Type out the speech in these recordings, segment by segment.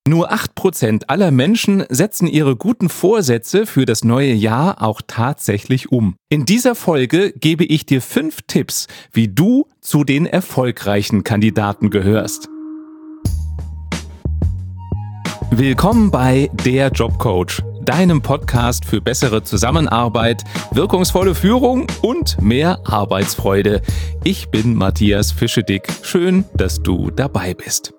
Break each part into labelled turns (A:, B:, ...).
A: Nur 8% aller Menschen setzen ihre guten Vorsätze für das neue Jahr auch tatsächlich um. In dieser Folge gebe ich dir 5 Tipps, wie du zu den erfolgreichen Kandidaten gehörst. Willkommen bei Der Jobcoach, deinem Podcast für bessere Zusammenarbeit, wirkungsvolle Führung und mehr Arbeitsfreude. Ich bin Matthias Fischedick. Schön, dass du dabei bist.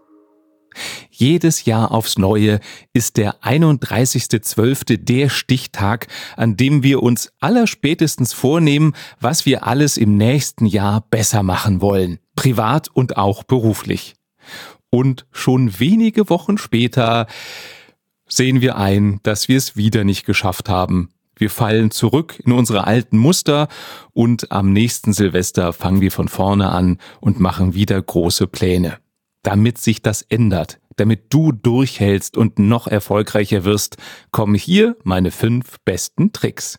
A: Jedes Jahr aufs Neue ist der 31.12. der Stichtag, an dem wir uns allerspätestens vornehmen, was wir alles im nächsten Jahr besser machen wollen, privat und auch beruflich. Und schon wenige Wochen später sehen wir ein, dass wir es wieder nicht geschafft haben. Wir fallen zurück in unsere alten Muster und am nächsten Silvester fangen wir von vorne an und machen wieder große Pläne. Damit sich das ändert, damit du durchhältst und noch erfolgreicher wirst, kommen hier meine 5 besten Tricks.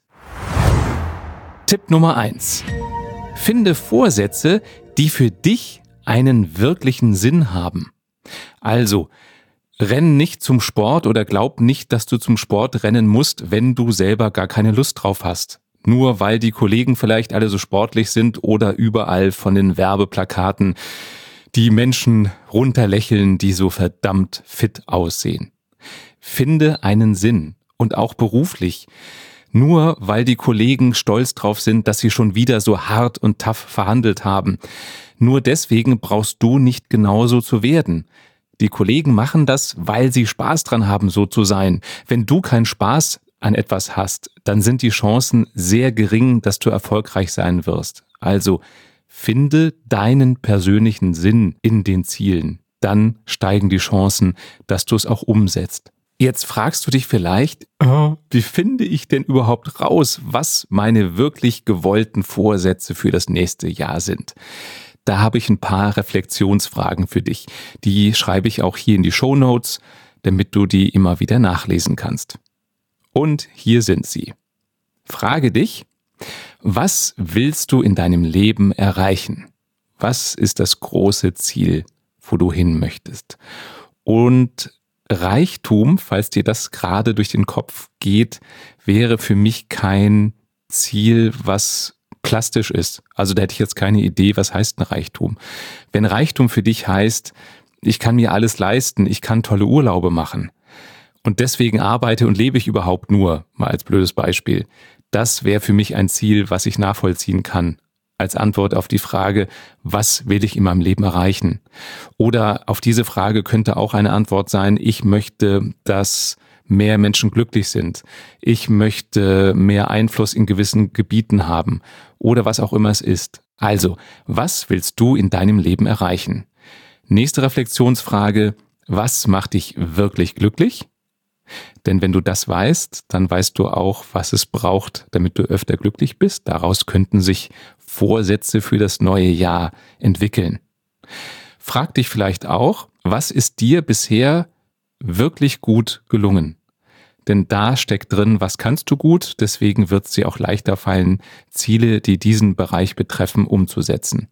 A: Tipp Nummer 1. Finde Vorsätze, die für dich einen wirklichen Sinn haben. Also, renn nicht zum Sport oder glaub nicht, dass du zum Sport rennen musst, wenn du selber gar keine Lust drauf hast. Nur weil die Kollegen vielleicht alle so sportlich sind oder überall von den Werbeplakaten die Menschen runterlächeln, die so verdammt fit aussehen. Finde einen Sinn und auch beruflich. Nur weil die Kollegen stolz drauf sind, dass sie schon wieder so hart und tough verhandelt haben. Nur deswegen brauchst du nicht genauso zu werden. Die Kollegen machen das, weil sie Spaß dran haben, so zu sein. Wenn du keinen Spaß an etwas hast, dann sind die Chancen sehr gering, dass du erfolgreich sein wirst. Also finde deinen persönlichen Sinn in den Zielen. Dann steigen die Chancen, dass du es auch umsetzt. Jetzt fragst du dich vielleicht, wie finde ich denn überhaupt raus, was meine wirklich gewollten Vorsätze für das nächste Jahr sind? Da habe ich ein paar Reflexionsfragen für dich. Die schreibe ich auch hier in die Shownotes, damit du die immer wieder nachlesen kannst. Und hier sind sie. Frage dich: Was willst du in deinem Leben erreichen? Was ist das große Ziel, wo du hin möchtest? Und Reichtum, falls dir das gerade durch den Kopf geht, wäre für mich kein Ziel, was plastisch ist. Also da hätte ich jetzt keine Idee, was heißt ein Reichtum. Wenn Reichtum für dich heißt, ich kann mir alles leisten, ich kann tolle Urlaube machen und deswegen arbeite und lebe ich überhaupt nur, mal als blödes Beispiel, das wäre für mich ein Ziel, was ich nachvollziehen kann, als Antwort auf die Frage, was will ich in meinem Leben erreichen? Oder auf diese Frage könnte auch eine Antwort sein, ich möchte, dass mehr Menschen glücklich sind. Ich möchte mehr Einfluss in gewissen Gebieten haben oder was auch immer es ist. Also, was willst du in deinem Leben erreichen? Nächste Reflexionsfrage, was macht dich wirklich glücklich? Denn wenn du das weißt, dann weißt du auch, was es braucht, damit du öfter glücklich bist. Daraus könnten sich Vorsätze für das neue Jahr entwickeln. Frag dich vielleicht auch, was ist dir bisher wirklich gut gelungen? Denn da steckt drin, was kannst du gut, deswegen wird es dir auch leichter fallen, Ziele, die diesen Bereich betreffen, umzusetzen.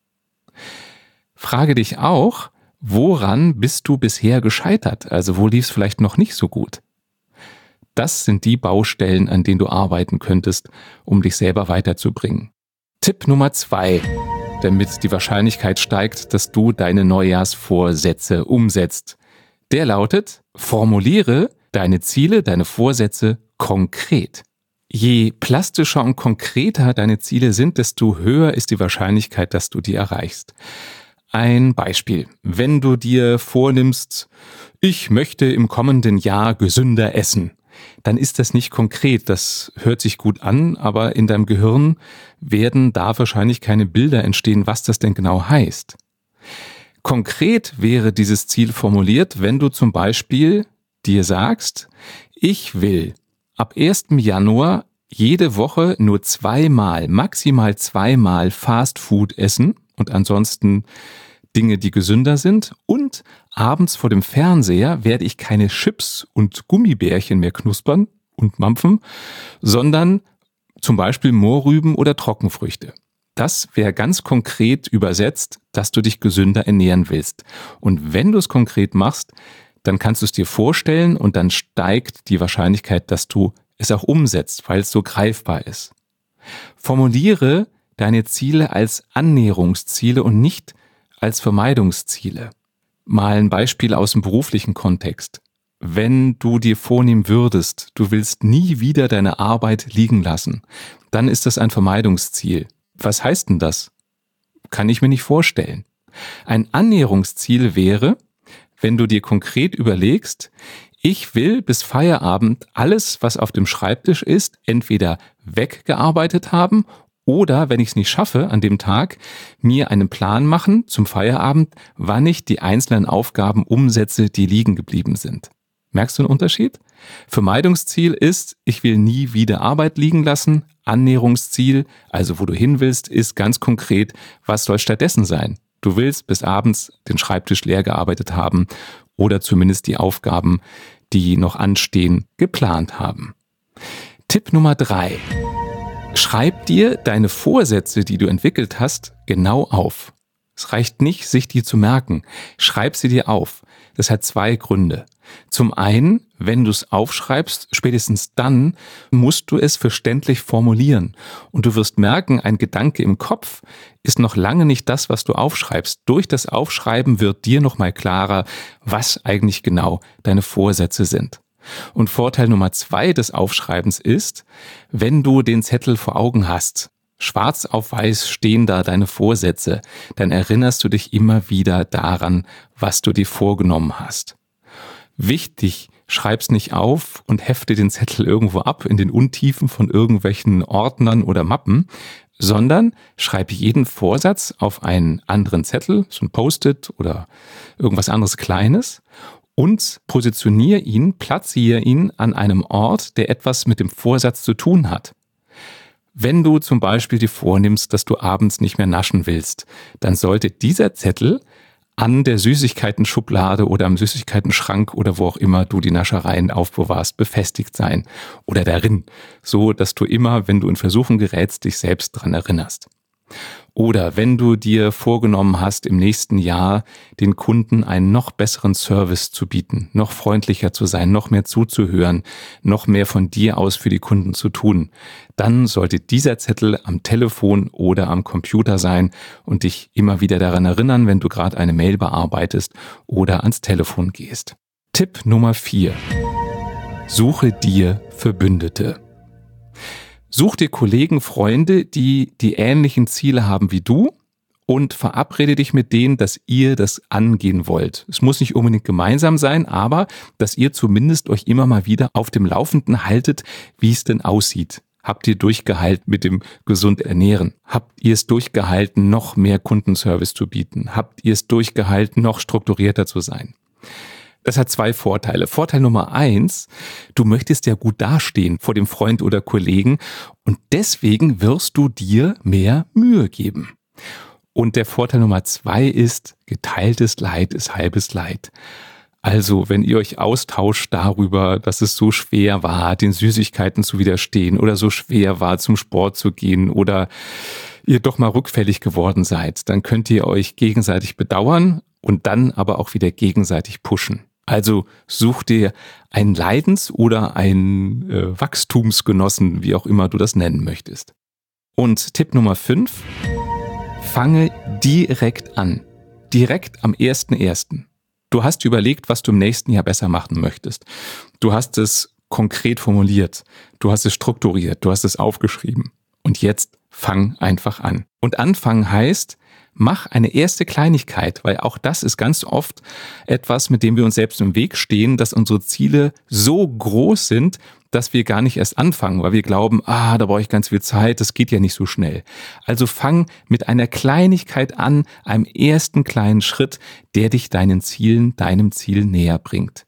A: Frage dich auch, woran bist du bisher gescheitert? Also wo lief es vielleicht noch nicht so gut? Das sind die Baustellen, an denen du arbeiten könntest, um dich selber weiterzubringen. Tipp Nummer 2, damit die Wahrscheinlichkeit steigt, dass du deine Neujahrsvorsätze umsetzt. Der lautet: Formuliere deine Ziele, deine Vorsätze konkret. Je plastischer und konkreter deine Ziele sind, desto höher ist die Wahrscheinlichkeit, dass du die erreichst. Ein Beispiel: Wenn du dir vornimmst, ich möchte im kommenden Jahr gesünder essen, dann ist das nicht konkret. Das hört sich gut an, aber in deinem Gehirn werden da wahrscheinlich keine Bilder entstehen, was das denn genau heißt. Konkret wäre dieses Ziel formuliert, wenn du zum Beispiel dir sagst, ich will ab 1. Januar jede Woche nur maximal zweimal Fast Food essen und ansonsten Dinge, die gesünder sind, und abends vor dem Fernseher werde ich keine Chips und Gummibärchen mehr knuspern und mampfen, sondern zum Beispiel Mohrrüben oder Trockenfrüchte. Das wäre ganz konkret übersetzt, dass du dich gesünder ernähren willst. Und wenn du es konkret machst, dann kannst du es dir vorstellen und dann steigt die Wahrscheinlichkeit, dass du es auch umsetzt, weil es so greifbar ist. Formuliere deine Ziele als Annäherungsziele und nicht als Vermeidungsziele. Mal ein Beispiel aus dem beruflichen Kontext. Wenn du dir vornehmen würdest, du willst nie wieder deine Arbeit liegen lassen, dann ist das ein Vermeidungsziel. Was heißt denn das? Kann ich mir nicht vorstellen. Ein Annäherungsziel wäre, wenn du dir konkret überlegst, ich will bis Feierabend alles, was auf dem Schreibtisch ist, entweder weggearbeitet haben oder, wenn ich es nicht schaffe an dem Tag, mir einen Plan machen zum Feierabend, wann ich die einzelnen Aufgaben umsetze, die liegen geblieben sind. Merkst du einen Unterschied? Vermeidungsziel ist, ich will nie wieder Arbeit liegen lassen. Annäherungsziel, also wo du hin willst, ist ganz konkret, was soll stattdessen sein? Du willst bis abends den Schreibtisch leer gearbeitet haben oder zumindest die Aufgaben, die noch anstehen, geplant haben. Tipp Nummer 3. Schreib dir deine Vorsätze, die du entwickelt hast, genau auf. Es reicht nicht, sich die zu merken. Schreib sie dir auf. Das hat 2 Gründe. Zum einen, wenn du es aufschreibst, spätestens dann musst du es verständlich formulieren. Und du wirst merken, ein Gedanke im Kopf ist noch lange nicht das, was du aufschreibst. Durch das Aufschreiben wird dir nochmal klarer, was eigentlich genau deine Vorsätze sind. Und Vorteil Nummer 2 des Aufschreibens ist, wenn du den Zettel vor Augen hast, schwarz auf weiß stehen da deine Vorsätze, dann erinnerst du dich immer wieder daran, was du dir vorgenommen hast. Wichtig, schreib's nicht auf und hefte den Zettel irgendwo ab in den Untiefen von irgendwelchen Ordnern oder Mappen, sondern schreib jeden Vorsatz auf einen anderen Zettel, so ein Post-it oder irgendwas anderes Kleines, und positioniere ihn, platziere ihn an einem Ort, der etwas mit dem Vorsatz zu tun hat. Wenn du zum Beispiel dir vornimmst, dass du abends nicht mehr naschen willst, dann sollte dieser Zettel an der Süßigkeiten-Schublade oder am Süßigkeiten-Schrank oder wo auch immer du die Naschereien aufbewahrst, befestigt sein oder darin, so dass du immer, wenn du in Versuchung gerätst, dich selbst dran erinnerst. Oder wenn du dir vorgenommen hast, im nächsten Jahr den Kunden einen noch besseren Service zu bieten, noch freundlicher zu sein, noch mehr zuzuhören, noch mehr von dir aus für die Kunden zu tun, dann sollte dieser Zettel am Telefon oder am Computer sein und dich immer wieder daran erinnern, wenn du gerade eine Mail bearbeitest oder ans Telefon gehst. Tipp Nummer 4. Suche dir Verbündete. Such dir Kollegen, Freunde, die ähnlichen Ziele haben wie du und verabrede dich mit denen, dass ihr das angehen wollt. Es muss nicht unbedingt gemeinsam sein, aber dass ihr zumindest euch immer mal wieder auf dem Laufenden haltet, wie es denn aussieht. Habt ihr durchgehalten mit dem gesund ernähren? Habt ihr es durchgehalten, noch mehr Kundenservice zu bieten? Habt ihr es durchgehalten, noch strukturierter zu sein? Das hat 2 Vorteile. Vorteil Nummer 1, du möchtest ja gut dastehen vor dem Freund oder Kollegen und deswegen wirst du dir mehr Mühe geben. Und der Vorteil Nummer 2 ist, geteiltes Leid ist halbes Leid. Also, wenn ihr euch austauscht darüber, dass es so schwer war, den Süßigkeiten zu widerstehen oder so schwer war, zum Sport zu gehen oder ihr doch mal rückfällig geworden seid, dann könnt ihr euch gegenseitig bedauern und dann aber auch wieder gegenseitig pushen. Also such dir einen Leidens- oder einen Wachstumsgenossen, wie auch immer du das nennen möchtest. Und Tipp Nummer 5, fange direkt an. Direkt am 1.1. Du hast überlegt, was du im nächsten Jahr besser machen möchtest. Du hast es konkret formuliert, du hast es strukturiert, du hast es aufgeschrieben. Und jetzt fang einfach an. Und anfangen heißt, mach eine erste Kleinigkeit, weil auch das ist ganz oft etwas, mit dem wir uns selbst im Weg stehen, dass unsere Ziele so groß sind, dass wir gar nicht erst anfangen, weil wir glauben, da brauche ich ganz viel Zeit, das geht ja nicht so schnell. Also fang mit einer Kleinigkeit an, einem ersten kleinen Schritt, der dich deinem Ziel näher bringt.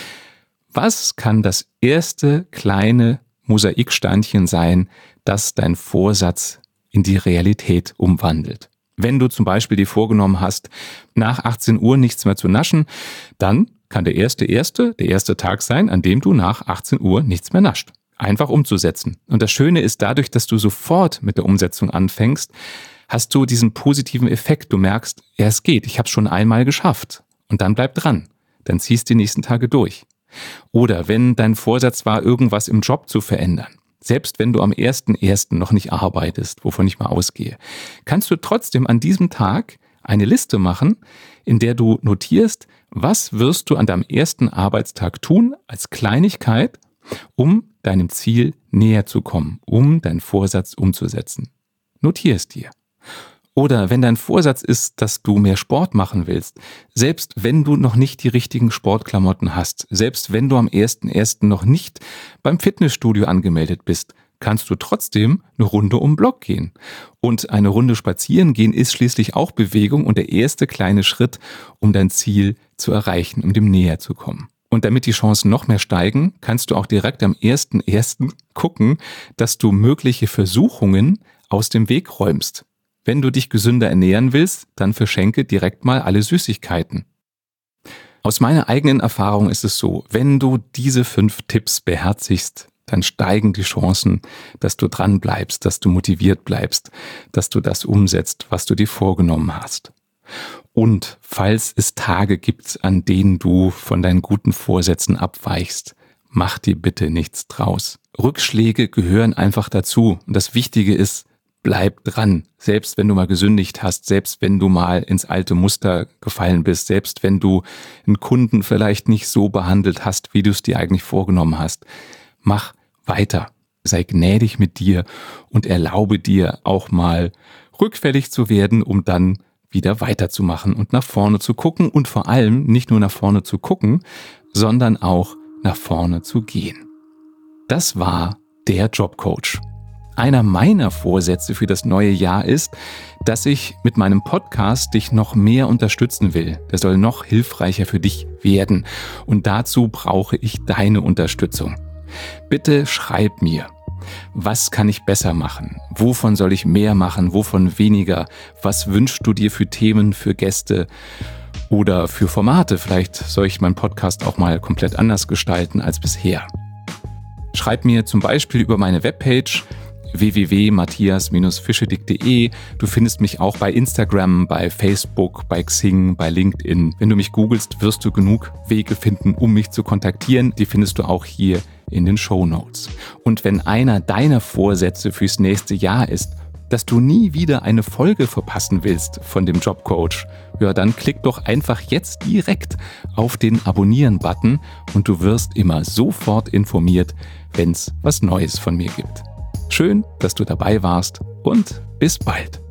A: Was kann das erste kleine Mosaiksteinchen sein, das dein Vorsatz in die Realität umwandelt? Wenn du zum Beispiel dir vorgenommen hast, nach 18 Uhr nichts mehr zu naschen, dann kann der erste Tag sein, an dem du nach 18 Uhr nichts mehr nascht. Einfach umzusetzen. Und das Schöne ist, dadurch, dass du sofort mit der Umsetzung anfängst, hast du diesen positiven Effekt. Du merkst, ja, es geht, ich habe es schon einmal geschafft. Und dann bleib dran. dann ziehst du die nächsten Tage durch. Oder wenn dein Vorsatz war, irgendwas im Job zu verändern, selbst wenn du am 1.1. noch nicht arbeitest, wovon ich mal ausgehe, kannst du trotzdem an diesem Tag eine Liste machen, in der du notierst, was wirst du an deinem ersten Arbeitstag tun als Kleinigkeit, um deinem Ziel näher zu kommen, um deinen Vorsatz umzusetzen. Notier es dir. Oder wenn dein Vorsatz ist, dass du mehr Sport machen willst, selbst wenn du noch nicht die richtigen Sportklamotten hast, selbst wenn du am 1.1. noch nicht beim Fitnessstudio angemeldet bist, kannst du trotzdem eine Runde um den Block gehen. Und eine Runde spazieren gehen ist schließlich auch Bewegung und der erste kleine Schritt, um dein Ziel zu erreichen, um dem näher zu kommen. Und damit die Chancen noch mehr steigen, kannst du auch direkt am 1.1. gucken, dass du mögliche Versuchungen aus dem Weg räumst. Wenn du dich gesünder ernähren willst, dann verschenke direkt mal alle Süßigkeiten. Aus meiner eigenen Erfahrung ist es so, wenn du diese 5 Tipps beherzigst, dann steigen die Chancen, dass du dran bleibst, dass du motiviert bleibst, dass du das umsetzt, was du dir vorgenommen hast. Und falls es Tage gibt, an denen du von deinen guten Vorsätzen abweichst, mach dir bitte nichts draus. Rückschläge gehören einfach dazu. Und das Wichtige ist, bleib dran. Selbst wenn du mal gesündigt hast, selbst wenn du mal ins alte Muster gefallen bist, selbst wenn du einen Kunden vielleicht nicht so behandelt hast, wie du es dir eigentlich vorgenommen hast, mach weiter. Sei gnädig mit dir und erlaube dir auch mal rückfällig zu werden, um dann wieder weiterzumachen und nach vorne zu gucken und vor allem nicht nur nach vorne zu gucken, sondern auch nach vorne zu gehen. Das war der Jobcoach. Einer meiner Vorsätze für das neue Jahr ist, dass ich mit meinem Podcast dich noch mehr unterstützen will. Der soll noch hilfreicher für dich werden. Und dazu brauche ich deine Unterstützung. Bitte schreib mir. Was kann ich besser machen? Wovon soll ich mehr machen? Wovon weniger? Was wünschst du dir für Themen, für Gäste oder für Formate? Vielleicht soll ich meinen Podcast auch mal komplett anders gestalten als bisher. Schreib mir zum Beispiel über meine Webpage www.matthias-fischedick.de. Du findest mich auch bei Instagram, bei Facebook, bei Xing, bei LinkedIn. Wenn du mich googelst, wirst du genug Wege finden, um mich zu kontaktieren. Die findest du auch hier in den Shownotes. Und wenn einer deiner Vorsätze fürs nächste Jahr ist, dass du nie wieder eine Folge verpassen willst von dem Jobcoach, ja, dann klick doch einfach jetzt direkt auf den Abonnieren-Button und du wirst immer sofort informiert, wenn es was Neues von mir gibt. Schön, dass du dabei warst und bis bald.